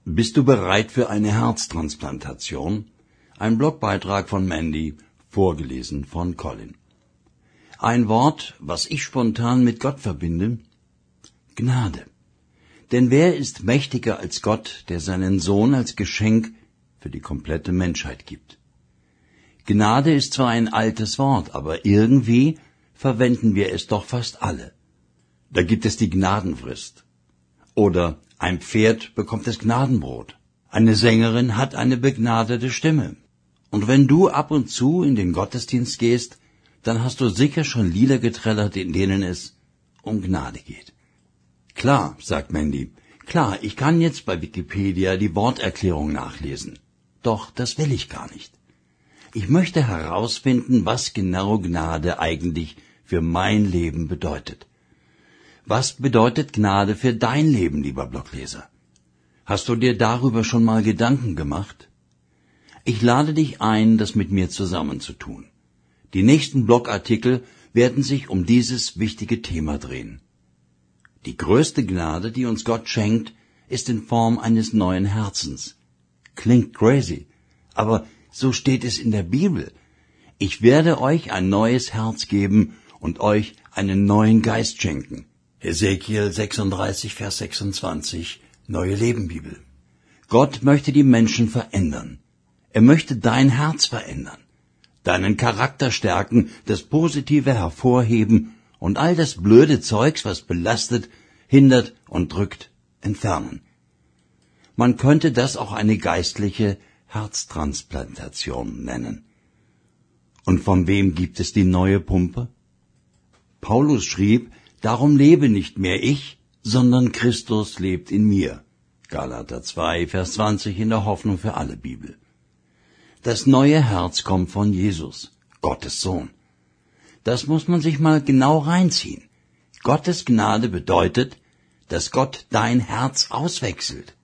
Bist du bereit für eine Herztransplantation? Ein Blogbeitrag von Mandy, vorgelesen von Colin. Ein Wort, was ich spontan mit Gott verbinde: Gnade. Denn wer ist mächtiger als Gott, der seinen Sohn als Geschenk für die komplette Menschheit gibt? Gnade ist zwar ein altes Wort, aber irgendwie verwenden wir es doch fast alle. Da gibt es die Gnadenfrist. Oder ein Pferd bekommt das Gnadenbrot. Eine Sängerin hat eine begnadete Stimme. Und wenn du ab und zu in den Gottesdienst gehst, dann hast du sicher schon Lieder geträllert, in denen es um Gnade geht. Klar, sagt Mandy, klar, ich kann jetzt bei Wikipedia die Worterklärung nachlesen. Doch das will ich gar nicht. Ich möchte herausfinden, was genau Gnade eigentlich für mein Leben bedeutet. Was bedeutet Gnade für dein Leben, lieber Blogleser? Hast du dir darüber schon mal Gedanken gemacht? Ich lade dich ein, das mit mir zusammen zu tun. Die nächsten Blogartikel werden sich um dieses wichtige Thema drehen. Die größte Gnade, die uns Gott schenkt, ist in Form eines neuen Herzens. Klingt crazy, aber so steht es in der Bibel. Ich werde euch ein neues Herz geben und euch einen neuen Geist schenken. Ezekiel 36, Vers 26, Neue Leben Bibel. Gott möchte die Menschen verändern. Er möchte dein Herz verändern, deinen Charakter stärken, das Positive hervorheben und all das blöde Zeugs, was belastet, hindert und drückt, entfernen. Man könnte das auch eine geistliche Herztransplantation nennen. Und von wem gibt es die neue Pumpe? Paulus schrieb: Darum lebe nicht mehr ich, sondern Christus lebt in mir. Galater 2, Vers 20 in der Hoffnung für alle Bibel. Das neue Herz kommt von Jesus, Gottes Sohn. Das muss man sich mal genau reinziehen. Gottes Gnade bedeutet, dass Gott dein Herz auswechselt.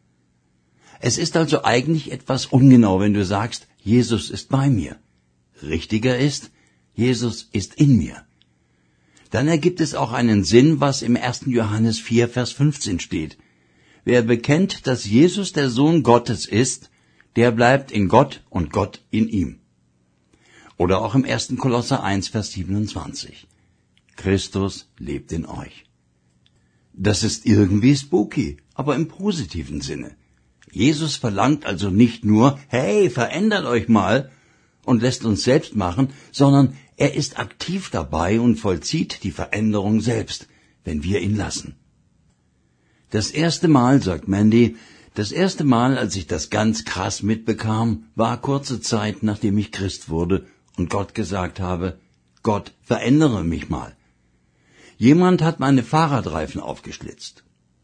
Es ist also eigentlich etwas ungenau, wenn du sagst, Jesus ist bei mir. Richtiger ist, Jesus ist in mir. Dann ergibt es auch einen Sinn, was im 1. Johannes 4, Vers 15 steht. Wer bekennt, dass Jesus der Sohn Gottes ist, der bleibt in Gott und Gott in ihm. Oder auch im 1. Kolosser 1, Vers 27. Christus lebt in euch. Das ist irgendwie spooky, aber im positiven Sinne. Jesus verlangt also nicht nur, hey, verändert euch mal und lässt uns selbst machen, sondern er ist aktiv dabei und vollzieht die Veränderung selbst, wenn wir ihn lassen. Das erste Mal, sagt Mandy, als ich das ganz krass mitbekam, war kurze Zeit, nachdem ich Christ wurde und Gott gesagt habe, Gott, verändere mich mal. Jemand hat meine Fahrradreifen aufgeschlitzt.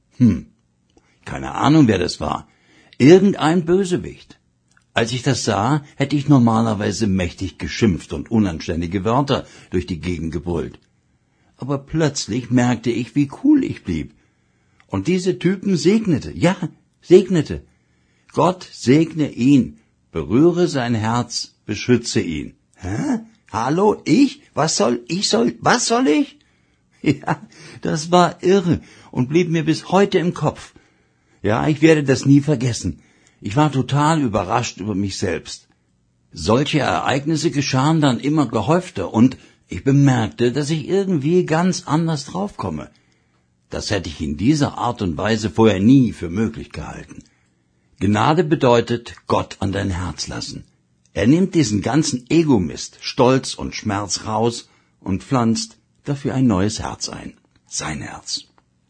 Keine Ahnung, wer das war. Irgendein Bösewicht. Als ich das sah, hätte ich normalerweise mächtig geschimpft und unanständige Wörter durch die Gegend gebrüllt. Aber plötzlich merkte ich, wie cool ich blieb. Und diese Typen segnete. Gott segne ihn, berühre sein Herz, beschütze ihn. Hä? Hallo, ich? Was soll ich? Ja, das war irre und blieb mir bis heute im Kopf. Ja, ich werde das nie vergessen. Ich war total überrascht über mich selbst. Solche Ereignisse geschahen dann immer gehäufter und ich bemerkte, dass ich irgendwie ganz anders draufkomme. Das hätte ich in dieser Art und Weise vorher nie für möglich gehalten. Gnade bedeutet, Gott an dein Herz lassen. Er nimmt diesen ganzen Egomist, Stolz und Schmerz raus und pflanzt dafür ein neues Herz ein. Sein Herz.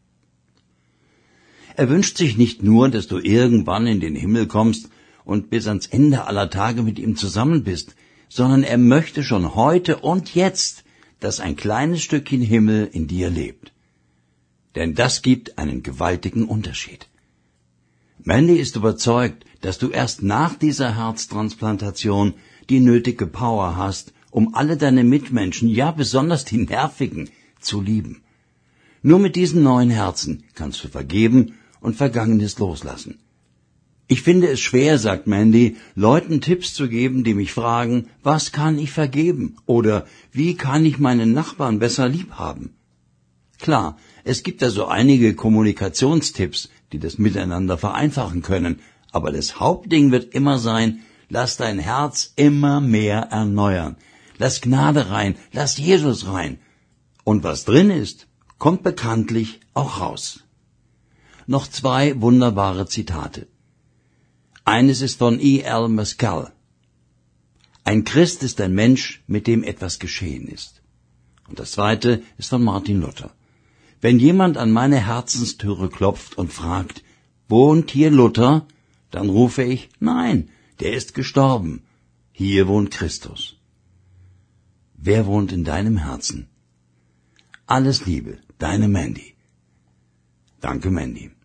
Er wünscht sich nicht nur, dass du irgendwann in den Himmel kommst und bis ans Ende aller Tage mit ihm zusammen bist, sondern er möchte schon heute und jetzt, dass ein kleines Stückchen Himmel in dir lebt. Denn das gibt einen gewaltigen Unterschied. Mandy ist überzeugt, dass du erst nach dieser Herztransplantation die nötige Power hast, um alle deine Mitmenschen, ja besonders die Nervigen, zu lieben. Nur mit diesem neuen Herzen kannst du vergeben und Vergangenes loslassen. Ich finde es schwer, sagt Mandy, Leuten Tipps zu geben, die mich fragen, was kann ich vergeben? Oder wie kann ich meinen Nachbarn besser lieb haben? Klar, es gibt da so einige Kommunikationstipps, die das Miteinander vereinfachen können, aber das Hauptding wird immer sein, lass dein Herz immer mehr erneuern. Lass Gnade rein, lass Jesus rein. Und was drin ist, kommt bekanntlich auch raus. Noch 2 wunderbare Zitate. Eines ist von E.L. Mescal. Ein Christ ist ein Mensch, mit dem etwas geschehen ist. Und das zweite ist von Martin Luther. Wenn jemand an meine Herzenstüre klopft und fragt, wohnt hier Luther? Dann rufe ich, nein, der ist gestorben. Hier wohnt Christus. Wer wohnt in deinem Herzen? Alles Liebe, deine Mandy. Danke, Mandy.